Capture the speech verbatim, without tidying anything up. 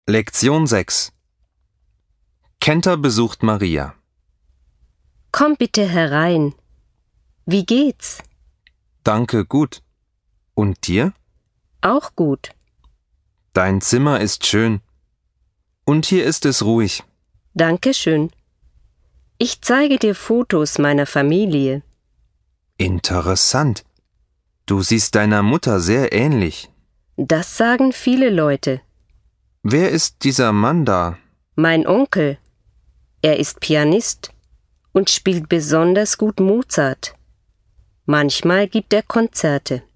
Lektion sechs. Kenta besucht Maria. Komm bitte herein. Wie geht's? Danke, gut. Und dir? Auch gut. Dein Zimmer ist schön. Und hier ist es ruhig. Dankeschön. Ich zeige dir Fotos meiner Familie. Interessant. Du siehst deiner Mutter sehr ähnlich. Das sagen viele Leute. Wer ist dieser Mann da? Mein Onkel. Er ist Pianist und spielt besonders gut Mozart. Manchmal gibt er Konzerte.